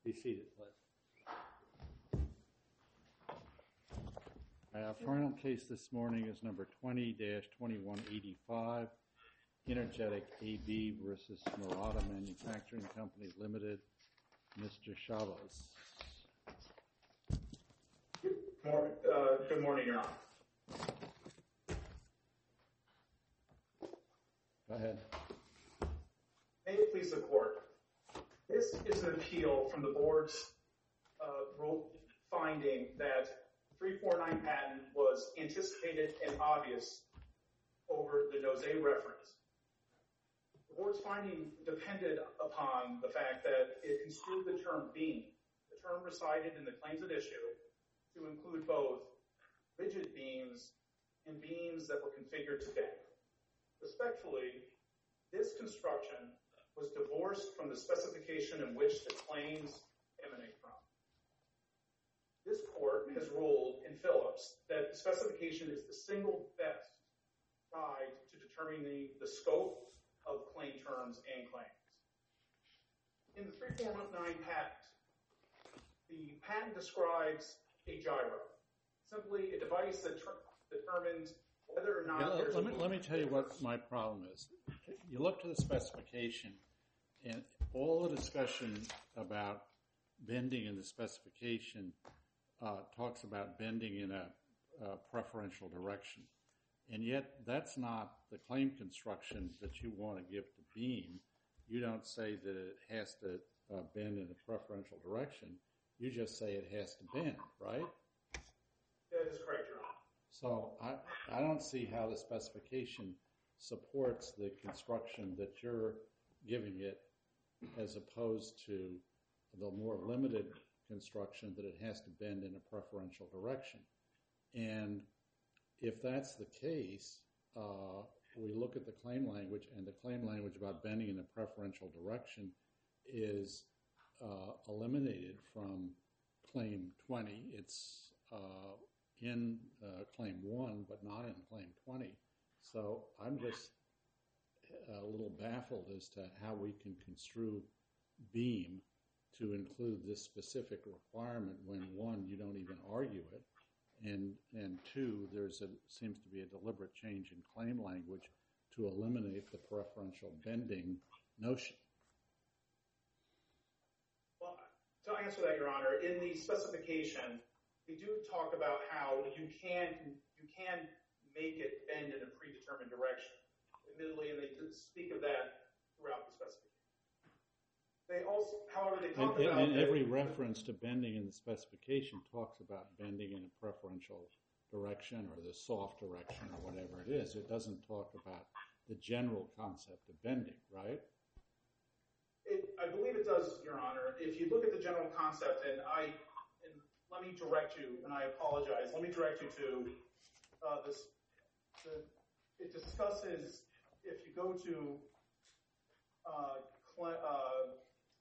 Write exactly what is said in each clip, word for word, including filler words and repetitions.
Be seated, please. Our final case this morning is number twenty dash twenty-one eighty-five, Energetic A B versus Murata Manufacturing Company Limited. Mister Chavez. Good morning, uh, good morning, Your Honor. Go ahead. May it please the Court. This is an appeal from the Board's uh, rule finding that the three forty-nine patent was anticipated and obvious over the Nozay reference. The Board's finding depended upon the fact that it construed the term beam, the term recited in the claims at issue, to include both rigid beams and beams that were configured to bend. Respectfully, this construction was divorced from the specification in which the claims emanate from. This Court has ruled in Phillips that the specification is the single best guide to determining the, the scope of claim terms and claims. In the three forty-nine patent, the patent describes a gyro, simply a device that ter- determines whether or not yeah, there's let, a me, let me tell you what my problem is. You look to the specification, and all the discussion about bending in the specification uh, talks about bending in a, a preferential direction. And yet, that's not the claim construction that you want to give to beam. You don't say that it has to uh, bend in a preferential direction. You just say it has to bend, right? That is correct, Your Honor. So I, I don't see how the specification supports the construction that you're giving it as opposed to the more limited construction that it has to bend in a preferential direction. And if that's the case, uh, we look at the claim language, and the claim language about bending in a preferential direction is uh, eliminated from Claim twenty. It's uh, in uh, Claim one, but not in Claim twenty. So I'm just a little baffled as to how we can construe beam to include this specific requirement when, one, you don't even argue it, and and two, there's a seems to be a deliberate change in claim language to eliminate the preferential bending notion. Well, to answer that, Your Honor, in the specification, they do talk about how you can you can make it bend in a predetermined direction. Admittedly, and they did speak of that throughout the specification. They also, however, they talk and, about and that, every reference to bending in the specification talks about bending in a preferential direction or the soft direction or whatever it is. It doesn't talk about the general concept of bending, right? It, I believe it does, Your Honor. If you look at the general concept, and I, and let me direct you, and I apologize, let me direct you to uh, this. The, it discusses, if you go to uh, cl- uh,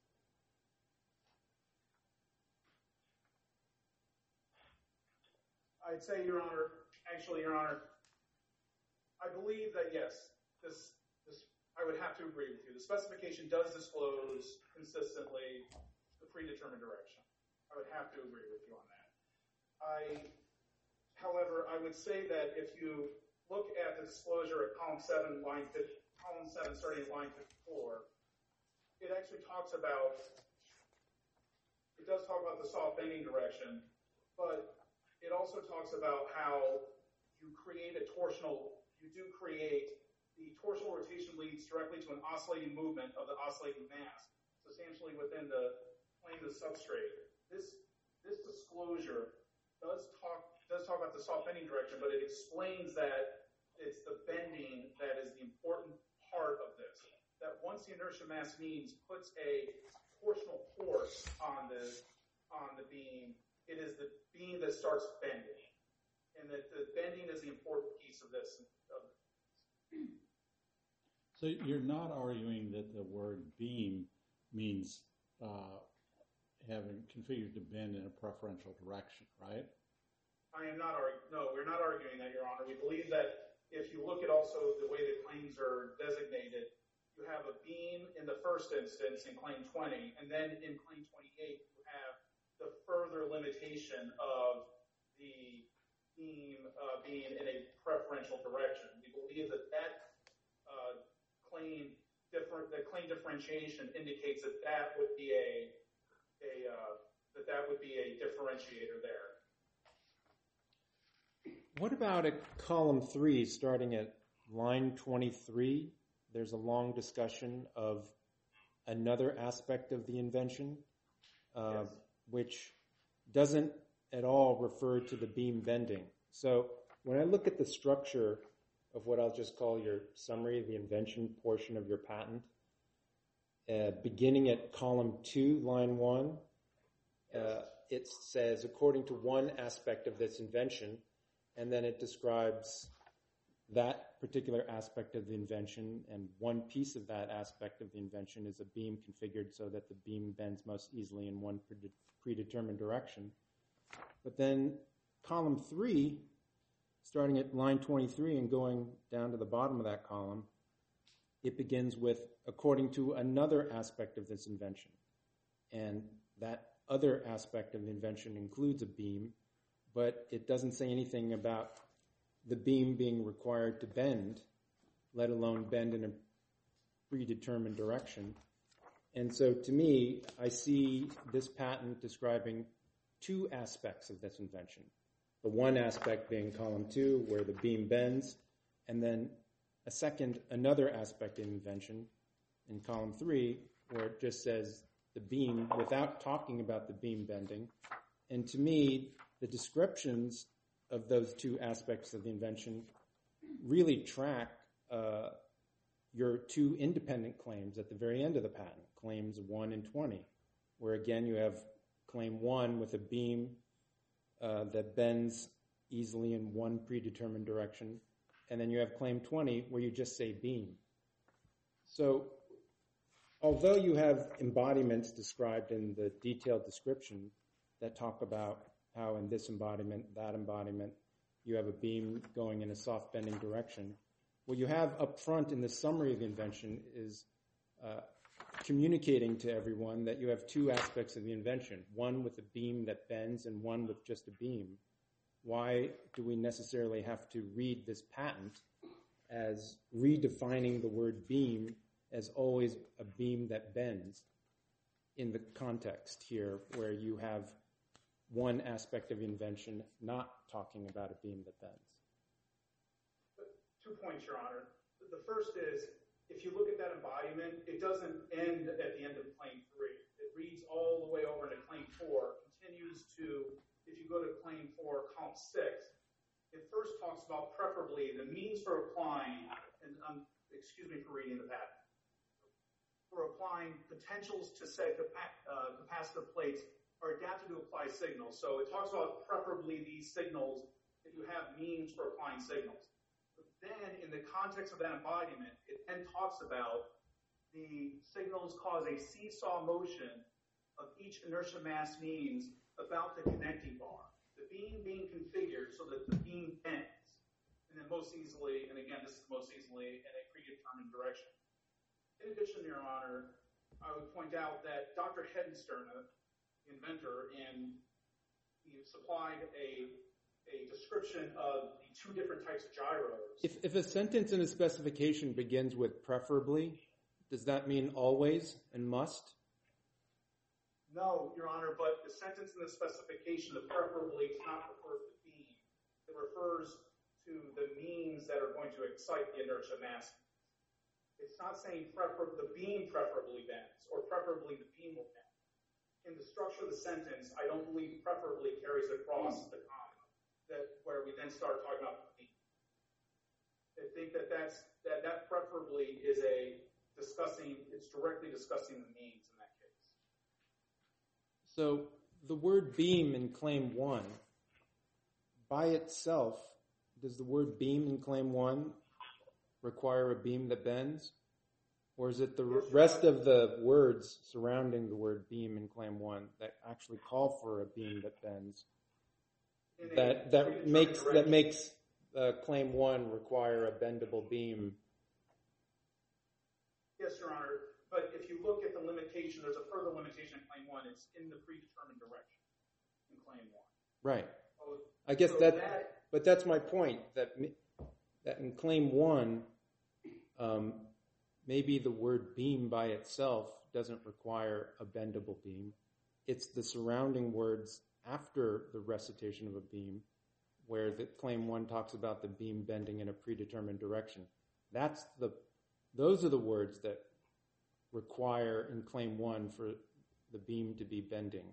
I'd say, Your Honor, actually, Your Honor, I believe that, yes, this, this, I would have to agree with you. The specification does disclose consistently the predetermined direction. I would have to agree with you on that. I, however, I would say that if you look at the disclosure at column seven, line fifty, column seven, starting at line fifty-four, it actually talks about, it does talk about the soft bending direction, but it also talks about how you create a torsional, you do create, the torsional rotation leads directly to an oscillating movement of the oscillating mass, substantially within the plane of the substrate. This, this disclosure does talk, does talk about the soft bending direction, but it explains that it's the bending that is the important part of this. That once the inertia mass means puts a torsional force on the, on the beam, it is the beam that starts bending, and that the bending is the important piece of this. So you're not arguing that the word beam means uh, having configured to bend in a preferential direction, right? I am not arguing. No, we're not arguing that, Your Honor. We believe that if you look at also the way the claims are designated, you have a beam in the first instance in Claim twenty, and then in Claim twenty-eight, you the further limitation of the beam uh, being in a preferential direction. We believe that that uh, claim differ, the claim differentiation indicates that that would be a a uh, that that would be a differentiator there. What about at column three, starting at line twenty-three? There's a long discussion of another aspect of the invention, uh, Yes. which doesn't at all refer to the beam bending. So when I look at the structure of what I'll just call your summary of the invention portion of your patent, uh, beginning at column two, line one, uh, it says, according to one aspect of this invention, and then it describes that particular aspect of the invention, and one piece of that aspect of the invention is a beam configured so that the beam bends most easily in one predetermined direction. But then column three, starting at line twenty-three and going down to the bottom of that column, it begins with, according to another aspect of this invention. And that other aspect of the invention includes a beam, but it doesn't say anything about the beam being required to bend, let alone bend in a predetermined direction. And so to me, I see this patent describing two aspects of this invention. The one aspect being column two, where the beam bends, and then a second, another aspect of the invention in column three, where it just says the beam without talking about the beam bending. And to me, the descriptions of those two aspects of the invention really track uh, your two independent claims at the very end of the patent, claims one and twenty, where again you have claim one with a beam uh, that bends easily in one predetermined direction, and then you have claim twenty where you just say beam. So although you have embodiments described in the detailed description that talk about how in this embodiment, that embodiment, you have a beam going in a soft bending direction, what you have up front in the summary of the invention is uh, communicating to everyone that you have two aspects of the invention, one with a beam that bends and one with just a beam. Why do we necessarily have to read this patent as redefining the word beam as always a beam that bends in the context here where you have one aspect of the invention not talking about a beam that bends? Two points, Your Honor. The first is, if you look at that embodiment, it doesn't end at the end of claim three. It reads all the way over into claim four, continues to, if you go to claim four, column six, it first talks about preferably the means for applying, and um, excuse me for reading the patent, for applying potentials to set uh, capacitive plates are adapted to apply signals. So it talks about preferably these signals that you have means for applying signals. But then in the context of that embodiment, it then talks about the signals cause a seesaw motion of each inertia mass means about the connecting bar. The beam being configured so that the beam bends. And then most easily, and again, this is most easily in a predetermined direction. In addition, Your Honor, I would point out that Doctor Hedenstern, the inventor, and he supplied a, a description of the two different types of gyros. If, if a sentence in a specification begins with preferably, does that mean always and must? No, Your Honor, but the sentence in the specification, the preferably, does not refer to the beam. It refers to the means that are going to excite the inertia mass. It's not saying prefer- the beam preferably bends or preferably the beam will bend. In the structure of the sentence, I don't believe preferably carries across the comma, that where we then start talking about the beam. I think that that's, that, that preferably is a discussing, it's directly discussing the means in that case. So the word beam in claim one, by itself, does the word beam in claim one require a beam that bends? Or is it the Yes, rest of the words surrounding the word beam in claim one that actually call for a beam that bends? In a That that predetermined makes that direction. makes uh, claim one require a bendable beam. Yes, Your Honor, but if you look at the limitation, there's a further limitation in claim one. It's in the predetermined direction. claim one. Right. Oh, I guess so that, that, but that's my point, that m- that in claim one, um, maybe the word beam by itself doesn't require a bendable beam. It's the surrounding words after the recitation of a beam where the claim one talks about the beam bending in a predetermined direction. That's the, those are the words that require in claim one for the beam to be bending.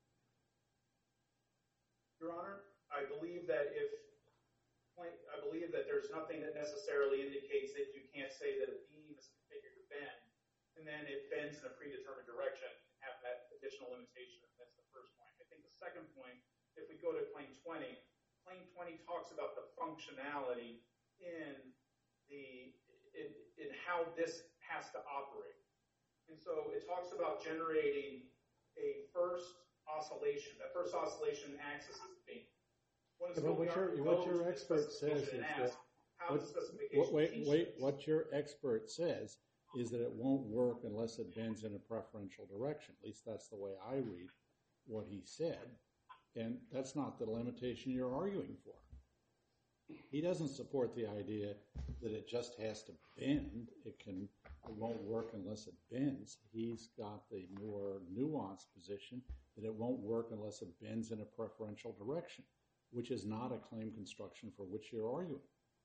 Your Honor, I believe that if, I believe that there's nothing that necessarily indicates that you can't say that a beam is configured to bend, and then it bends in a predetermined direction and have that additional limitation. That's the first point. I think the second point, if we go to claim twenty, claim twenty talks about the functionality in the in, in how this has to operate. And so it talks about generating a first oscillation. That first oscillation acts as a beam. When Yeah, but what your, what your expert says is that, what, what, wait, wait, what your expert says is that it won't work unless it bends in a preferential direction. At least that's the way I read what he said. And that's not the limitation you're arguing for. He doesn't support the idea that it just has to bend. It can, it won't work unless it bends. He's got the more nuanced position that it won't work unless it bends in a preferential direction, which is not a claim construction for which you're arguing.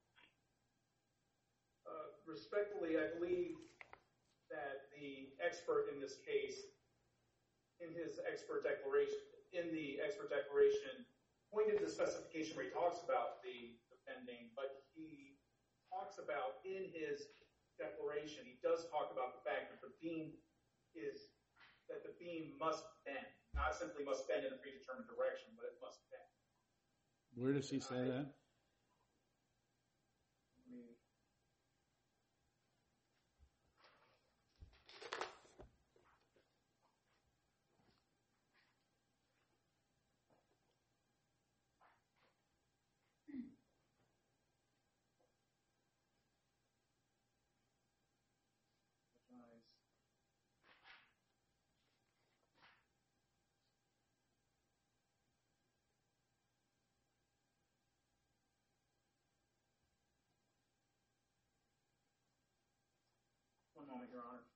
Uh, respectfully, I believe that the expert in this case, in his expert declaration, in the expert declaration, pointed to the specification where he talks about the, the bending, but he talks about in his declaration, he does talk about the fact that the beam is, that the beam must bend, not simply must bend in a predetermined direction, but it must bend. Where does he say that? One moment, Your Honor.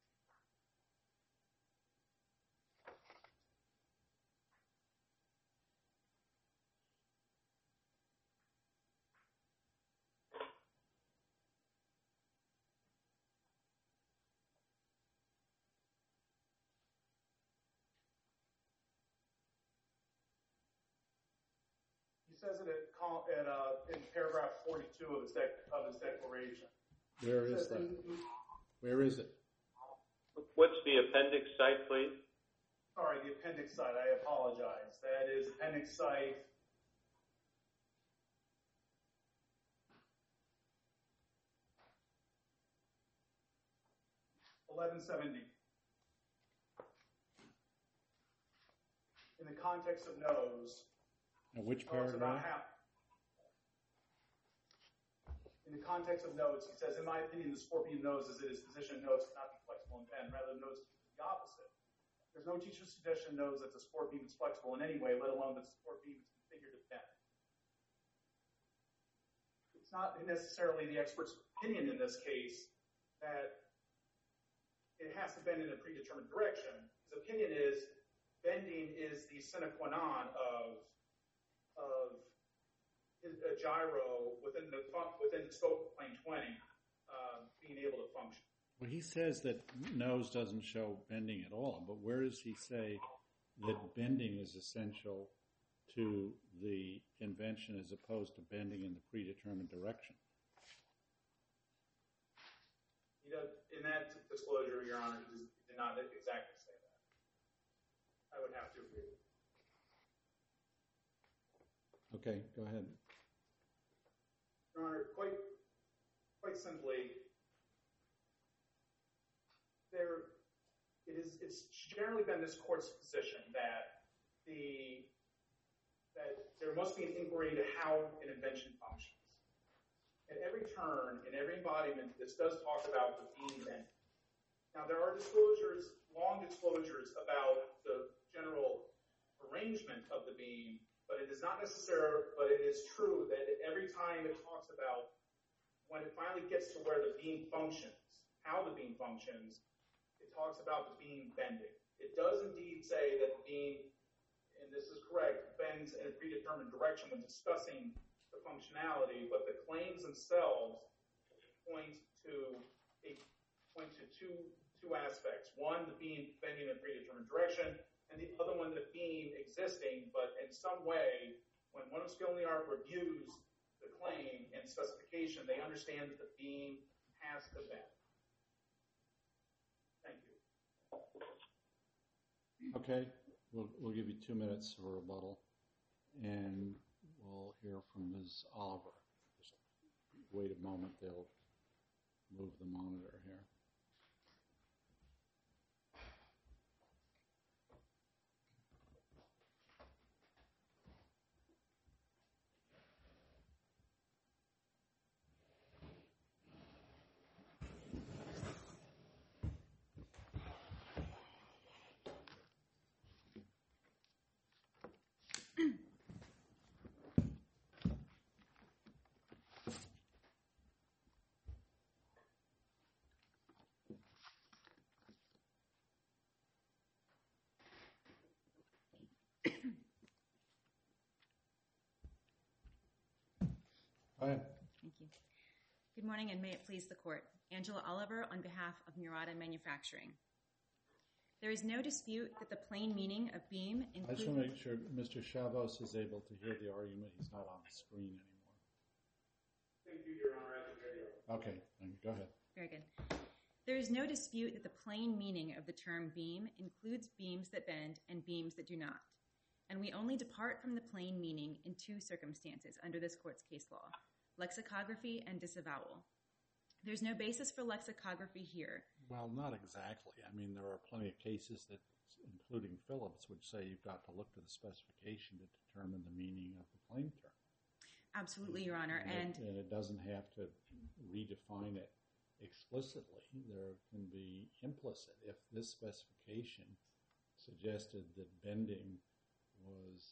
He says it at, col- at uh, in paragraph forty-two of his dec- of his declaration. Where is that? Where is it? What's the appendix site, please? Sorry, the appendix site. I apologize. That is appendix site eleven seventy. In the context of nose, And which talks about paragraph? how. In the context of nodes, he says, in my opinion, the scorpion nose as it is positioned nodes cannot be flexible and bend. Rather, nodes is the opposite. There's no teacher's suggestion nodes that the sport beam is flexible in any way, let alone that the sport beam is configured to bend. It's not necessarily the expert's opinion in this case that it has to bend in a predetermined direction. His opinion is bending is the sine qua non of, of a gyro within the within the scope of plane twenty uh, being able to function. Well, he says that nose doesn't show bending at all, but where does he say that bending is essential to the invention as opposed to bending in the predetermined direction? He does, in that disclosure, Your Honor, he did not exactly say that. I would have to agree. Okay, go ahead. Your Honor, quite, quite simply, there, it is, it's generally been this court's position that the, that there must be an inquiry into how an invention functions. At every turn, in every embodiment, this does talk about the beam bending. Now, there are disclosures, long disclosures about the general arrangement of the beam, but it is not necessary, but it is true that every time it talks about when it finally gets to where the beam functions, how the beam functions, it talks about the beam bending. It does indeed say that the beam, and this is correct, bends in a predetermined direction when discussing the functionality, but the claims themselves point to a point to two two aspects. One, the beam bending in a predetermined direction, and the other one, the beam existing, but in some way, when one of skill in the art reviews the claim and specification, they understand that the beam has to bend. Thank you. Okay, we'll, we'll give you two minutes for rebuttal, and we'll hear from Miz Oliver. Just wait a moment, they'll move the monitor here. Go ahead. Thank you. Good morning, and may it please the Court. Angela Oliver on behalf of Murata Manufacturing. There is no dispute that the plain meaning of beam I includes... just want to make sure Mister Chavos is able to hear the argument. He's not on the screen anymore. Thank you, Your Honor. I can hear you. Okay, then go ahead. Very good. There is no dispute that the plain meaning of the term beam includes beams that bend and beams that do not. And we only depart from the plain meaning in two circumstances under this Court's case law: lexicography and disavowal. There's no basis for lexicography here. Well, not exactly. I mean, there are plenty of cases that, including Phillips, would say you've got to look to the specification to determine the meaning of the claim term. Absolutely, Your Honor. And, And, it, and it doesn't have to redefine it explicitly. There can be implicit. If this specification suggested that bending was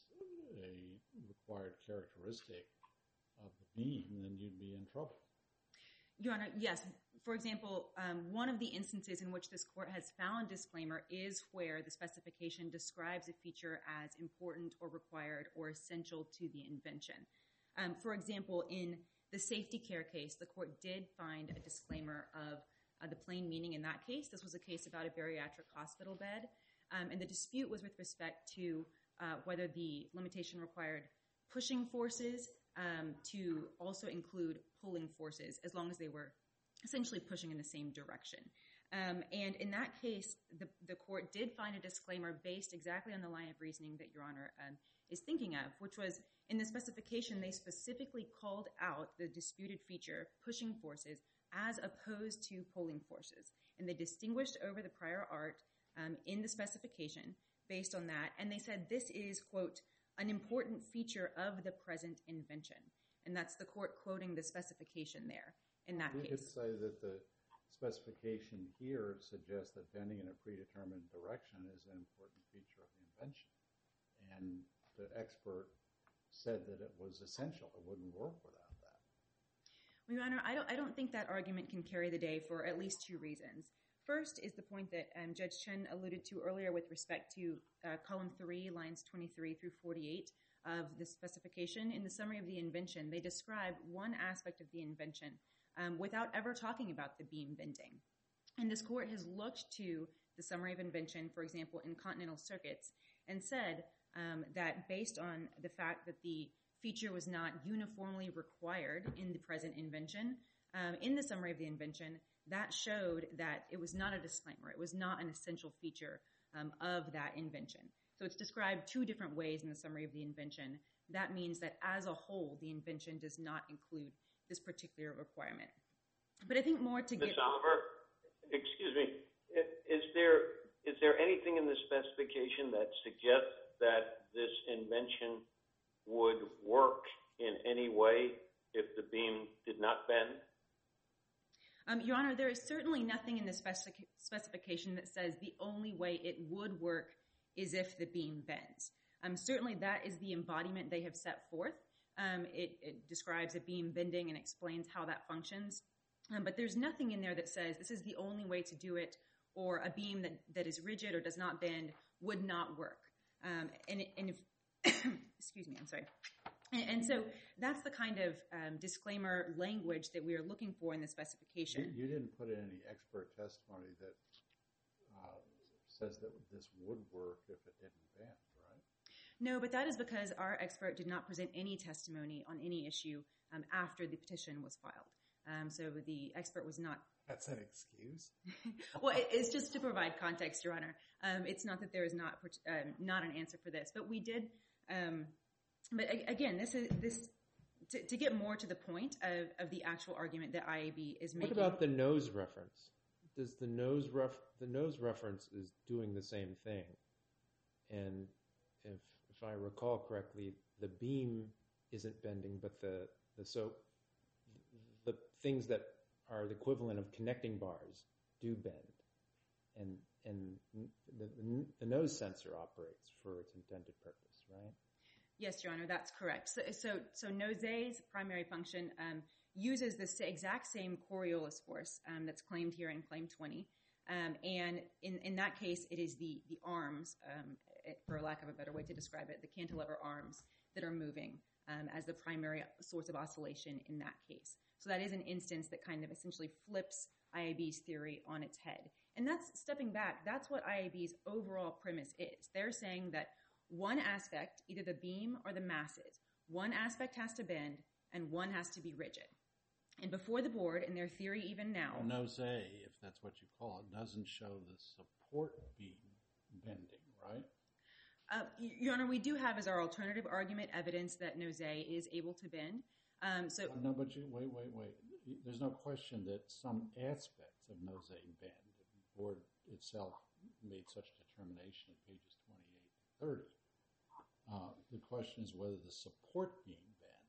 a required characteristic of the beam, then you'd be in trouble. Your Honor, yes. For example, um, one of the instances in which this Court has found disclaimer is where the specification describes a feature as important or required or essential to the invention. Um, for example, in the safety care case, the Court did find a disclaimer of uh, the plain meaning in that case. This was a case about a bariatric hospital bed, um, and the dispute was with respect to uh, whether the limitation required pushing forces um, to also include pulling forces, as long as they were essentially pushing in the same direction. Um, and in that case, the, the Court did find a disclaimer based exactly on the line of reasoning that Your Honor um, is thinking of, which was in the specification, they specifically called out the disputed feature, pushing forces, as opposed to pulling forces. And they distinguished over the prior art um, in the specification based on that. And they said this is, quote, an important feature of the present invention. And that's the Court quoting the specification there in that You could case. say that the specification here suggests that bending in a predetermined direction is an important feature of the invention. And the expert said that it was essential. It wouldn't work without that. Well, Your Honor, I don't, I don't think that argument can carry the day for at least two reasons. First is the point that um, Judge Chen alluded to earlier with respect to uh, column three, lines twenty-three through forty-eight of the specification. In the summary of the invention, they describe one aspect of the invention um, without ever talking about the beam bending. And this Court has looked to the summary of invention, for example, in Continental Circuits, and said um, that based on the fact that the feature was not uniformly required in the present invention, um, in the summary of the invention, that showed that it was not a disclaimer. It was not an essential feature um, of that invention. So it's described two different ways in the summary of the invention. That means that as a whole, the invention does not include this particular requirement. But I think more to Miz get... Oliver, excuse me, is there is there anything in the specification that suggests that this invention would work in any way if the beam did not bend? Um, Your Honor, there is certainly nothing in the specific- specification that says the only way it would work is if the beam bends. Um, certainly that is the embodiment they have set forth. Um, it, it describes a beam bending and explains how that functions. Um, but there's nothing in there that says this is the only way to do it, or a beam that, that is rigid or does not bend would not work. Um, and, and if, excuse me, I'm sorry. And, and so that's the kind of um, disclaimer language that we are looking for in the specification. You, you didn't put in any expert testimony that uh, says that this would work if it didn't bend, right? No, but that is because our expert did not present any testimony on any issue um, after the petition was filed. Um, so the expert was not. That's an excuse. Well, it, it's just to provide context, Your Honor. Um, it's not that there is not um, not an answer for this, but we did. Um, but a, again, this is this to, to get more to the point of, of the actual argument that I A B is making. What about the nose reference? Does the nose ref the nose reference is doing the same thing? And if if I recall correctly, the beam isn't bending, but the the so the things that are the equivalent of connecting bars do bend, and and the, the, the nose sensor operates for its intended purpose, right? Yes, Your Honor, that's correct. So so, so Nose's primary function um, uses the exact same Coriolis force um, that's claimed here in Claim twenty, um, and in, in that case, it is the the arms, um, it, for lack of a better way to describe it, the cantilever arms that are moving um, as the primary source of oscillation in that case. So that is an instance that kind of essentially flips I A B's theory on its head. And that's, stepping back, that's what I A B's overall premise is. They're saying that one aspect, either the beam or the masses, one aspect has to bend and one has to be rigid. And before the board, in their theory even now... Well, Nose, if that's what you call it, doesn't show the support beam bending, right? Uh, Your Honor, we do have as our alternative argument evidence that Nose is able to bend. Um, so No, but you, wait, wait, wait. There's no question that some aspects of Nose bend. The board itself made such determination in pages twenty-eight to thirty. Uh, the question is whether the support beam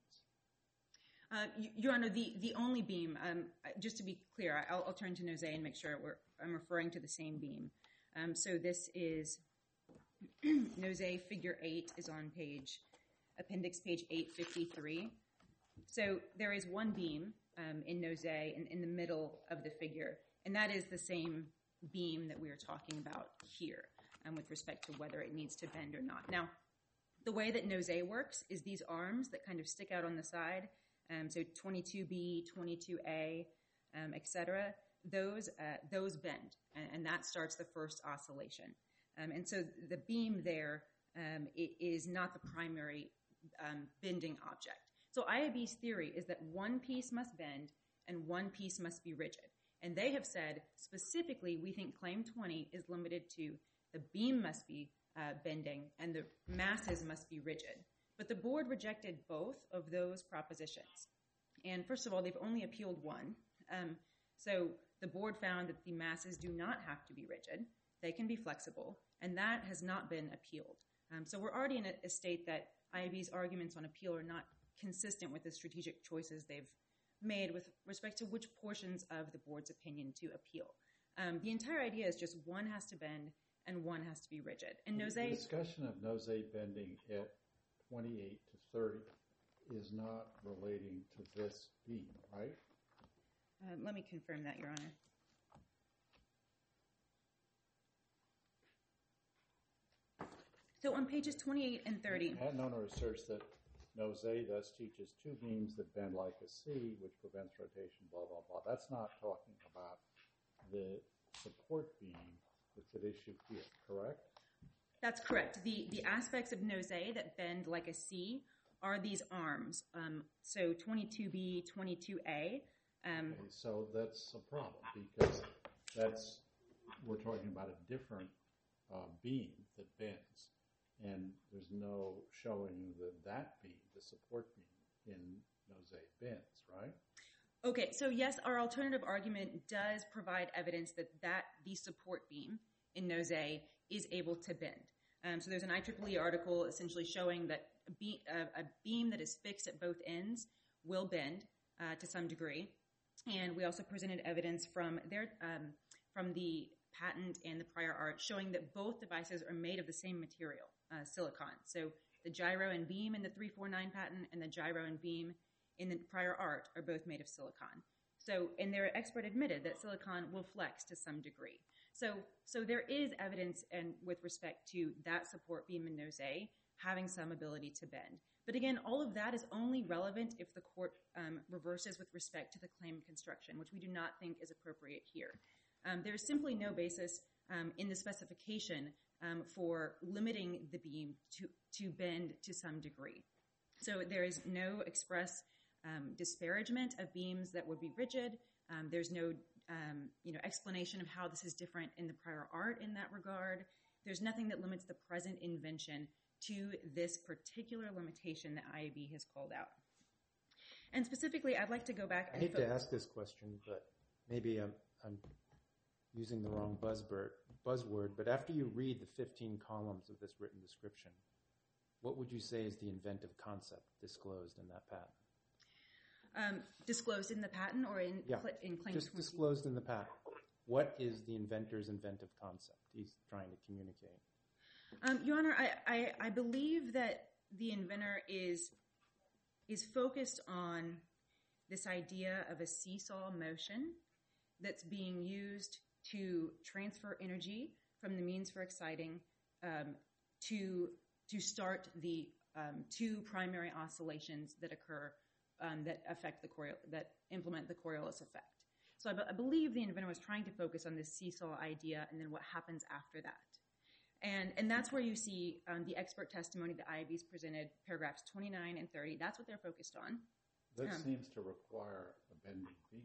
bends. Uh, Your Honor, the, the only beam, um, just to be clear, I'll, I'll turn to Nose and make sure we're, I'm referring to the same beam. Um, so this is, Nose figure eight is on page, appendix page eight fifty-three. So there is one beam um, in Nose in, in the middle of the figure, and that is the same beam that we are talking about here um, with respect to whether it needs to bend or not. Now, the way that Nose works is these arms that kind of stick out on the side, um, so twenty-two B, twenty-two A, um, et cetera, those, uh, those bend, and, and that starts the first oscillation. Um, and so the beam there um, it is not the primary um, bending object. So I A B's theory is that one piece must bend and one piece must be rigid. And they have said, specifically, we think Claim twenty is limited to the beam must be uh, bending and the masses must be rigid. But the board rejected both of those propositions. And first of all, they've only appealed one. Um, so the board found that the masses do not have to be rigid. They can be flexible, and that has not been appealed. Um, so we're already in a, a state that I A B's arguments on appeal are not consistent with the strategic choices they've made with respect to which portions of the board's opinion to appeal. Um, the entire idea is just one has to bend and one has to be rigid. And Nose... The discussion of Nose bending at twenty-eight to thirty is not relating to this beam, right? Uh, let me confirm that, Your Honor. So on pages twenty-eight and thirty... I had known research that Nose thus teaches two beams that bend like a C, which prevents rotation, blah, blah, blah. That's not talking about the support beam that's at issue here, correct? That's correct. The, the aspects of Nose that bend like a C are these arms. Um, so twenty-two B, twenty-two A. Um, Okay, so that's a problem because that's, we're talking about a different uh, beam that bends. And there's no showing that that beam, the support beam in Nose bends, right? Okay, so yes, our alternative argument does provide evidence that, that the support beam in Nose is able to bend. Um, so there's an I triple E article essentially showing that a, be a, a beam that is fixed at both ends will bend uh, to some degree. And we also presented evidence from their um, from the patent and the prior art showing that both devices are made of the same material. uh, silicon. So the gyro and beam in the three forty-nine patent and the gyro and beam in the prior art are both made of silicon. So, and their expert admitted that silicon will flex to some degree. So, so there is evidence and with respect to that support beam in nose A having some ability to bend. But again, all of that is only relevant if the court um, reverses with respect to the claim construction, which we do not think is appropriate here. Um, there is simply no basis um, in the specification um, for limiting the beam to, to bend to some degree. So there is no express um, disparagement of beams that would be rigid. Um, there's no um, you know, explanation of how this is different in the prior art in that regard. There's nothing that limits the present invention to this particular limitation that I A B has called out. And specifically, I'd like to go back I and hate to ask this question, but maybe I'm, I'm using the wrong buzzword, buzzword, but after you read the fifteen columns of this written description, what would you say is the inventive concept disclosed in that patent? Um, disclosed in the patent or in, Yeah, cl- in claim just twenty? disclosed in the patent. What is the inventor's inventive concept he's trying to communicate? Um, Your Honor, I, I, I believe that the inventor is, is focused on this idea of a seesaw motion that's being used to transfer energy from the means for exciting um, to, to start the um, two primary oscillations that occur um, that affect the Coriolis, that implement the Coriolis effect. So I, b- I believe the inventor was trying to focus on this seesaw idea and then what happens after that. And, and that's where you see um, the expert testimony that I A B's presented, paragraphs twenty-nine and thirty. That's what they're focused on. That Um, seems to require a bending beam.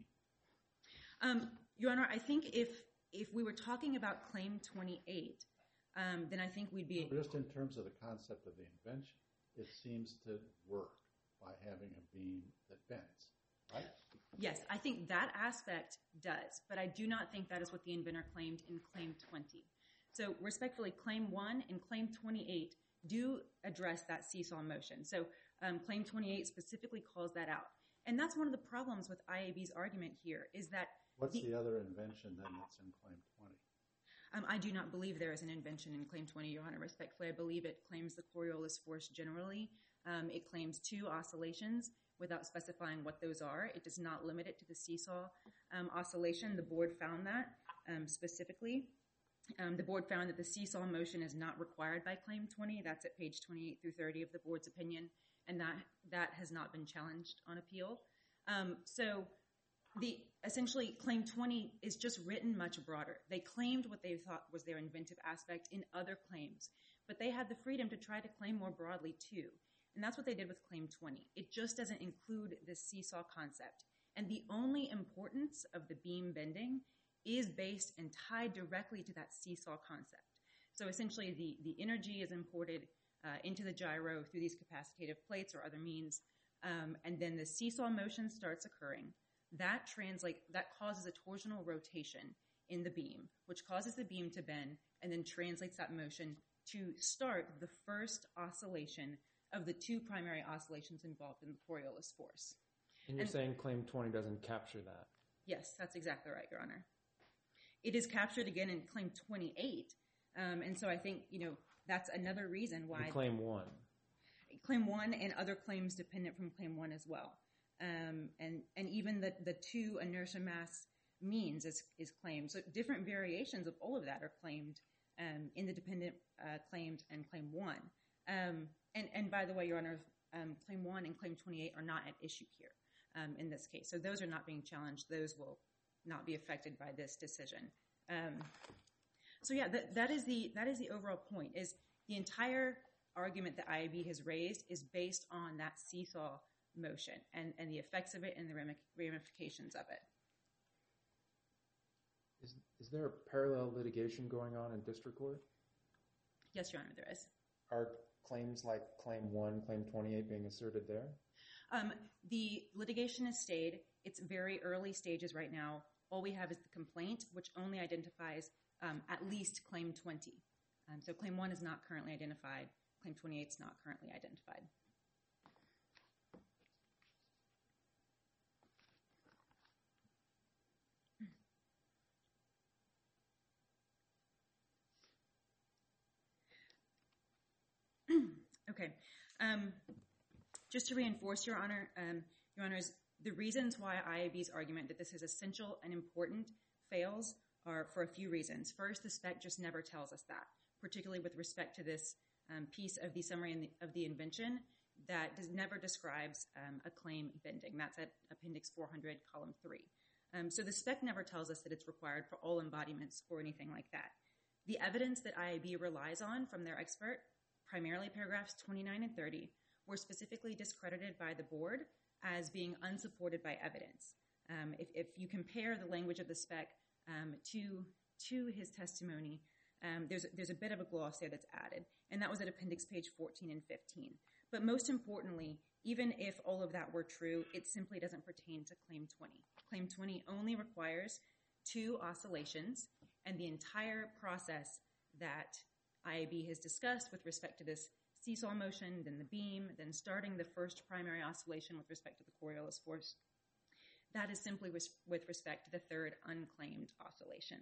Um, Your Honor, I think if if we were talking about Claim twenty-eight, um, then I think we'd be... Just in terms of the concept of the invention, it seems to work by having a beam that bends, right? Yes, I think that aspect does, but I do not think that is what the inventor claimed in Claim twenty. So respectfully, Claim one and Claim twenty-eight do address that seesaw motion. So um, Claim twenty-eight specifically calls that out. And that's one of the problems with I A B's argument here is that... What's the, the other invention then that's in Claim twenty? um, I do not believe there is an invention in Claim twenty, Your Honor. Respectfully, I believe it claims the Coriolis force generally. Um, it claims two oscillations without specifying what those are. It does not limit it to the seesaw um, oscillation. The board found that um, specifically. Um, the board found that the seesaw motion is not required by Claim twenty. That's at page twenty-eight through thirty of the board's opinion, and that, that has not been challenged on appeal. Um, so the essentially, Claim twenty is just written much broader. They claimed what they thought was their inventive aspect in other claims, but they had the freedom to try to claim more broadly too. And that's what they did with Claim twenty. It just doesn't include this seesaw concept. And the only importance of the beam bending is based and tied directly to that seesaw concept. So essentially, the, the energy is imported uh, into the gyro through these capacitative plates or other means, um, and then the seesaw motion starts occurring. That translate that causes a torsional rotation in the beam, which causes the beam to bend and then translates that motion to start the first oscillation of the two primary oscillations involved in the Coriolis force. And you're And- saying Claim twenty doesn't capture that? Yes, that's exactly right, Your Honor. It is captured again in Claim twenty-eight, um, and so I think, you know, that's another reason why... In Claim one. Claim one and other claims dependent from Claim one as well. Um, and, and even the, the two inertia mass means is, is claimed. So different variations of all of that are claimed um, in the dependent uh, claims and Claim one. Um, and, and by the way, Your Honor, um, Claim one and Claim twenty-eight are not at issue here um, in this case. So those are not being challenged. Those will not be affected by this decision. Um, so yeah, that, that is the that is the overall point, is the entire argument that I A B has raised is based on that seesaw motion and, and the effects of it and the ramifications of it. Is, is there a parallel litigation going on in district court? Yes, Your Honor, there is. Are claims like Claim one, Claim twenty-eight being asserted there? Um, the litigation has stayed. It's very early stages right now. All we have is the complaint, which only identifies um, at least Claim twenty. Um, so Claim one is not currently identified. Claim twenty-eight is not currently identified. Okay. Um, just to reinforce, Your Honor, um, Your Honors, the reasons why I A B's argument that this is essential and important fails are for a few reasons. First, the spec just never tells us that, particularly with respect to this um, piece of the summary in the, of the invention that does, never describes um, a claim bending. That's at Appendix four hundred, Column three. Um, so the spec never tells us that it's required for all embodiments or anything like that. The evidence that I A B relies on from their expert, primarily paragraphs twenty-nine and thirty, were specifically discredited by the board as being unsupported by evidence. Um, if, if you compare the language of the spec um, to, to his testimony, um, there's, there's a bit of a gloss there that's added, and that was at Appendix page fourteen and fifteen. But most importantly, even if all of that were true, it simply doesn't pertain to Claim twenty. Claim twenty only requires two oscillations, and the entire process that I A B has discussed with respect to this seesaw motion, then the beam, then starting the first primary oscillation with respect to the Coriolis force, that is simply with, with respect to the third unclaimed oscillation.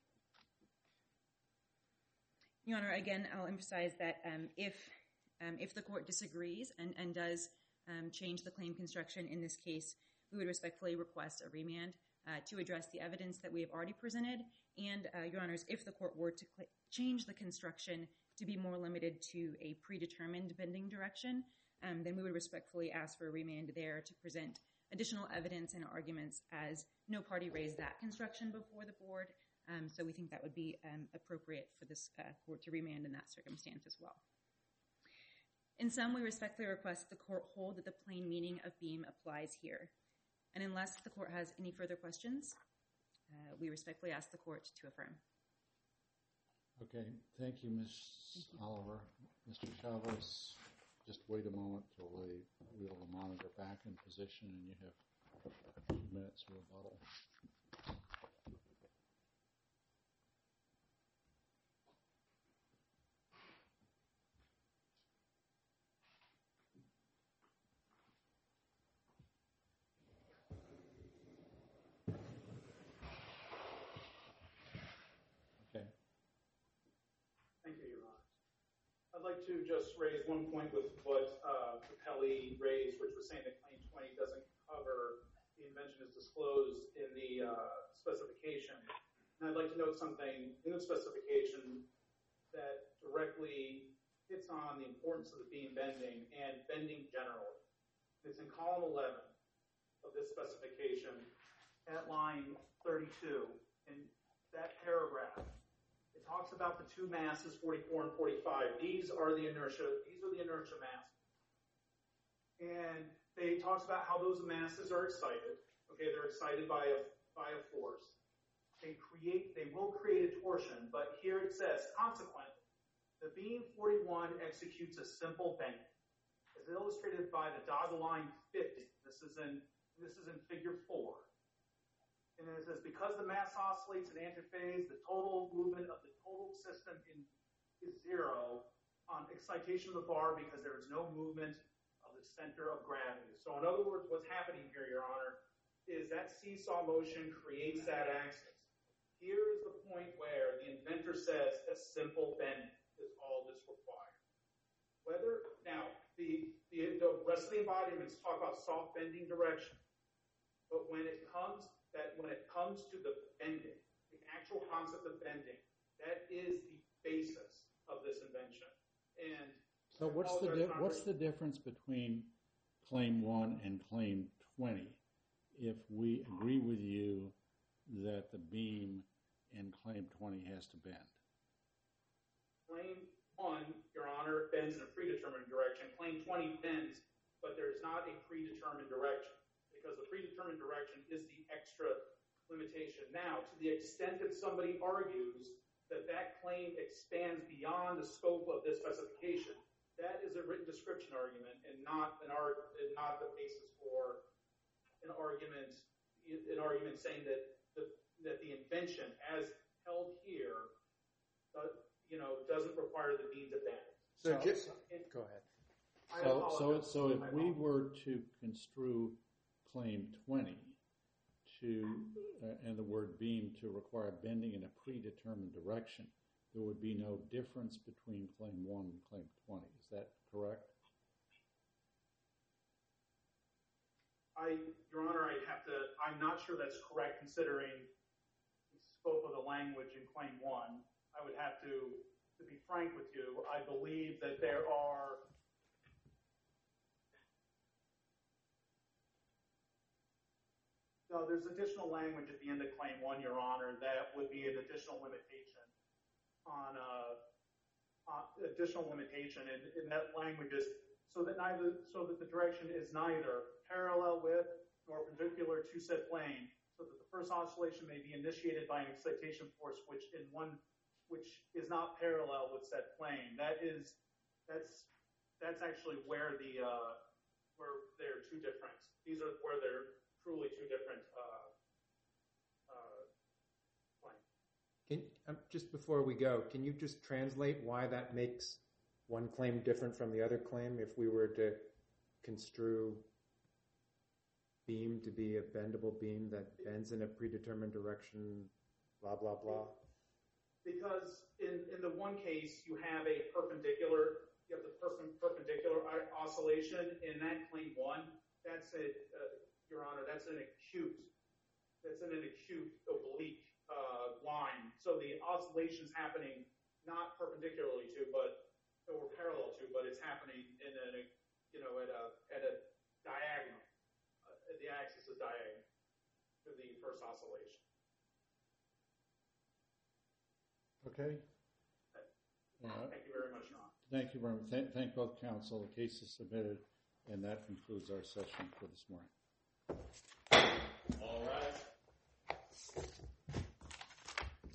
Your Honor, again, I'll emphasize that um, if, um, if the court disagrees and, and does um, change the claim construction in this case, we would respectfully request a remand uh, to address the evidence that we have already presented. And, uh, Your Honors, if the court were to cl- change the construction to be more limited to a predetermined bending direction, um, then we would respectfully ask for a remand there to present additional evidence and arguments, as no party raised that construction before the board. Um, so we think that would be um, appropriate for this uh, court to remand in that circumstance as well. In sum, we respectfully request the court hold that the plain meaning of beam applies here. And unless the court has any further questions, uh, we respectfully ask the court to affirm. Okay, thank you, Miz Oliver. Mister Chavez, just wait a moment till they wheel the monitor back in position and you have two minutes to rebuttal. Okay. Thank you, Your Honor. I'd like to just raise one point with what uh, Capelli raised, which was saying that Claim twenty doesn't cover the invention as disclosed in the uh, specification. And I'd like to note something in the specification that directly hits on the importance of the beam bending and bending generally. It's in column eleven of this specification at line thirty-two. In that paragraph, it talks about the two masses, forty-four and forty-five. These are the inertia, these are the inertia masses. And they talks about how those masses are excited. Okay, they're excited by a by a force. They create, they will create a torsion, but here it says, consequently, the beam forty-one executes a simple bending, as illustrated by the dotted line fifty. This is in this is in figure four. And it says, because the mass oscillates in antiphase, the total movement of the total system in, is zero on excitation of the bar because there is no movement of the center of gravity. So in other words, what's happening here, Your Honor, is that seesaw motion creates that axis. Here is the point where the inventor says a simple bending is all that's required. Whether, now, the, the, the rest of the embodiments talk about soft bending direction, but when it comes that when it comes to the bending, the actual concept of bending, that is the basis of this invention. And so what's the di- what's the difference between Claim one and Claim twenty if we agree with you that the beam in Claim twenty has to bend? Claim one, Your Honor, bends in a predetermined direction. Claim twenty bends, but there's not a predetermined direction, because the predetermined direction is the extra limitation. Now, to the extent that somebody argues that that claim expands beyond the scope of this specification, that is a written description argument and not an art, not the basis for an argument, an argument saying that the that the invention, as held here, uh, you know, doesn't require the beam to bend. So, So, just, it, go ahead. I So, so, apologize. so if I we apologize. were to construe Claim twenty to, uh, and the word beam to require bending in a predetermined direction, there would be no difference between claim one and claim twenty. Is that correct? I, Your Honor, I'd have to, I'm not sure that's correct considering the scope of the language in claim one. I would have to, to be frank with you, I believe that there are No, there's additional language at the end of claim one, Your Honor, that would be an additional limitation on uh, uh, additional limitation, and, and that language is so that neither so that the direction is neither parallel with nor perpendicular to said plane, so that the first oscillation may be initiated by an excitation force which in one which is not parallel with said plane. That is that's that's actually where the uh, where there are two different. These are where they're truly two different uh, uh, planes. Can, um, just before we go, can you just translate why that makes one claim different from the other claim if we were to construe beam to be a bendable beam that bends in a predetermined direction, blah, blah, blah? Because in, in the one case, you have a perpendicular, you have the person perpendicular oscillation. In that claim one, that's a, uh, Your Honor, that's an acute, that's an, an acute oblique uh, line. So the oscillation's happening not perpendicularly to, but or parallel to, but it's happening in a, you know, at a at a diagonal. Uh, the axis is diagonal to the first oscillation. Okay. Uh, Thank you very much, Your Honor. Thank you very much. Thank, thank both counsel. The case is submitted, and that concludes our session for this morning.